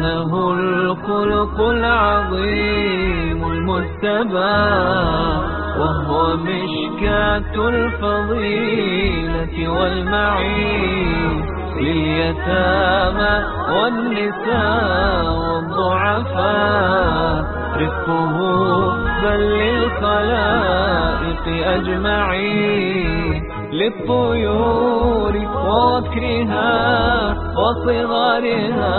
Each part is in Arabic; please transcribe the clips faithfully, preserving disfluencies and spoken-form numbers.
إنه الخلق العظيم المجتبى، وهو مشكاة الفضيلة والمعين لليتامى والنساء والضعفاء. رفقه بل للخلائق أجمعين، للطيور ووكرها وصغارها،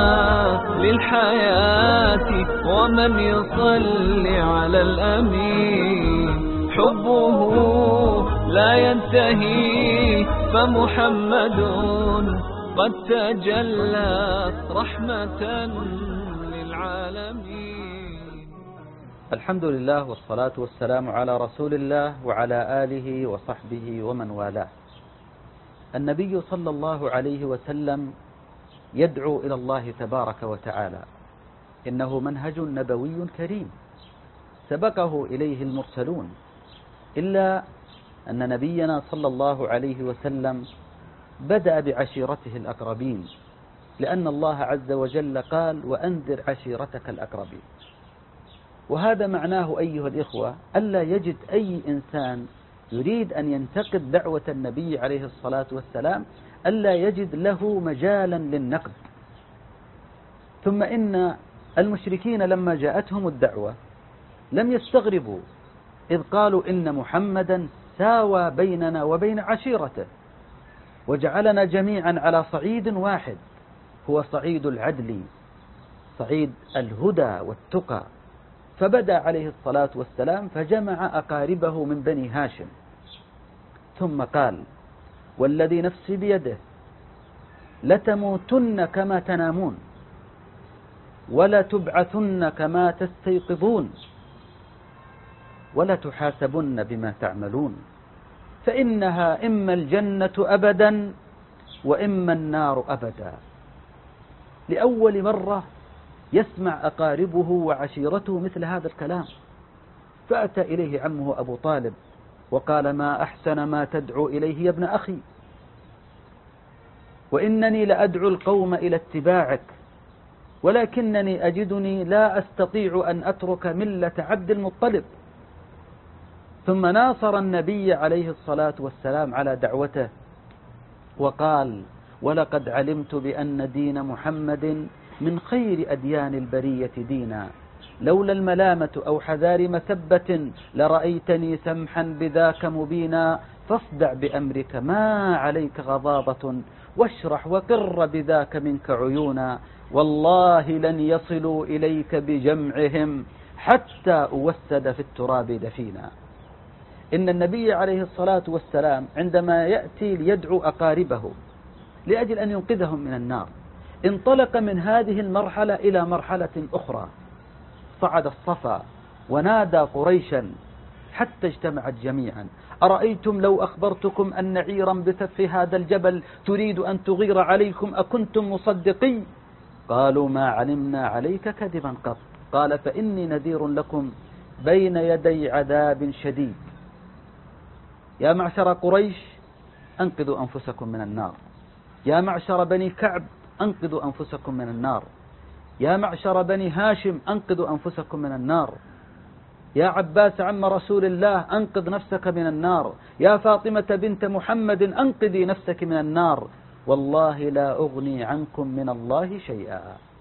للحياة ومن يصلي على الأمين. حبه لا ينتهي فمحمد قد تجلى رحمة للعالمين. الحمد لله والصلاة والسلام على رسول الله وعلى آله وصحبه ومن والاه. النبي صلى الله عليه وسلم يدعو إلى الله تبارك وتعالى، إنه منهج نبوي كريم سبقه إليه المرسلون، إلا أن نبينا صلى الله عليه وسلم بدأ بعشيرته الأقربين، لأن الله عز وجل قال: وأنذر عشيرتك الأقربين. وهذا معناه أيها الإخوة ألا يجد أي إنسان يريد أن ينتقد دعوة النبي عليه الصلاة والسلام ألا يجد له مجالا للنقد. ثم إن المشركين لما جاءتهم الدعوة لم يستغربوا، إذ قالوا إن محمدا ساوى بيننا وبين عشيرته وجعلنا جميعا على صعيد واحد، هو صعيد العدل، صعيد الهدى والتقى. فبدأ عليه الصلاة والسلام فجمع أقاربه من بني هاشم، ثم قال: والذي نفسي بيده لتموتن كما تنامون ولا تبعثن كما تستيقظون ولا تحاسبن بما تعملون، فإنها إما الجنة أبدا وإما النار أبدا. لأول مرة يسمع أقاربه وعشيرته مثل هذا الكلام، فأتى إليه عمه أبو طالب وقال: ما أحسن ما تدعو إليه يا ابن أخي، وإنني لأدعو القوم إلى اتباعك، ولكنني أجدني لا أستطيع أن أترك ملة عبد المطلب. ثم ناصر النبي عليه الصلاة والسلام على دعوته وقال: ولقد علمت بأن دين محمد من خير أديان البرية دينا، لولا الملامة أو حذار مثبة لرأيتني سمحا بذاك مبينا، فاصدع بأمرك ما عليك غضاضة، واشرح وقر بذاك منك عيونا، والله لن يصلوا إليك بجمعهم حتى أوسد في التراب دفينا. إن النبي عليه الصلاة والسلام عندما يأتي ليدعو أقاربه لأجل أن ينقذهم من النار انطلق من هذه المرحلة إلى مرحلة أخرى، صعد الصفا ونادى قريشا حتى اجتمعت جميعا: أرأيتم لو أخبرتكم أن عيرا بسفح هذا الجبل تريد أن تغير عليكم أكنتم مصدقي؟ قالوا: ما علمنا عليك كذبا قط. قال: فإني نذير لكم بين يدي عذاب شديد. يا معشر قريش أنقذوا أنفسكم من النار، يا معشر بني كعب أنقذوا أنفسكم من النار، يا معشر بني هاشم أنقذوا أنفسكم من النار، يا عباس عم رسول الله أنقذ نفسك من النار، يا فاطمة بنت محمد أنقذي نفسك من النار، والله لا أغني عنكم من الله شيئا،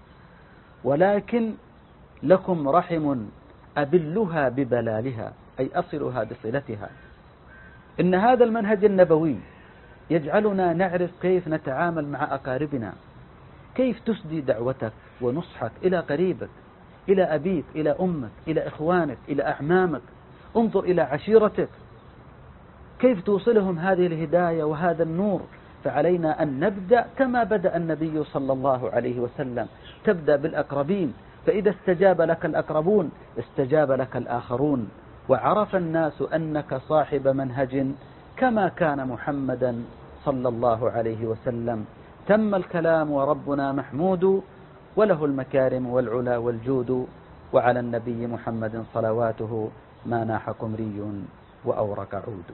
ولكن لكم رحم أبلها ببلالها، أي أصلها بصلتها. إن هذا المنهج النبوي يجعلنا نعرف كيف نتعامل مع أقاربنا، كيف تسدي دعوتك ونصحك إلى قريبك، إلى أبيك، إلى أمك، إلى إخوانك، إلى أعمامك. انظر إلى عشيرتك كيف توصلهم هذه الهداية وهذا النور. فعلينا أن نبدأ كما بدأ النبي صلى الله عليه وسلم، تبدأ بالأقربين، فإذا استجاب لك الأقربون استجاب لك الآخرون، وعرف الناس أنك صاحب منهج كما كان محمدا صلى الله عليه وسلم. تم الكلام وربنا محمود، وله المكارم والعلا والجود، وعلى النبي محمد صلواته ما ناح قمري وأورق عود.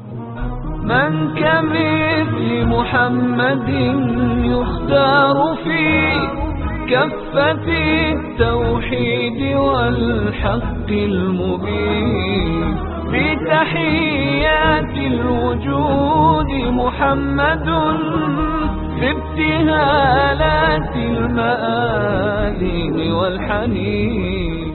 من كمثل محمد يختار في كفة التوحيد والحق المبين. في تحيات الوجود محمد، في ابتهالات المآذن والحنين.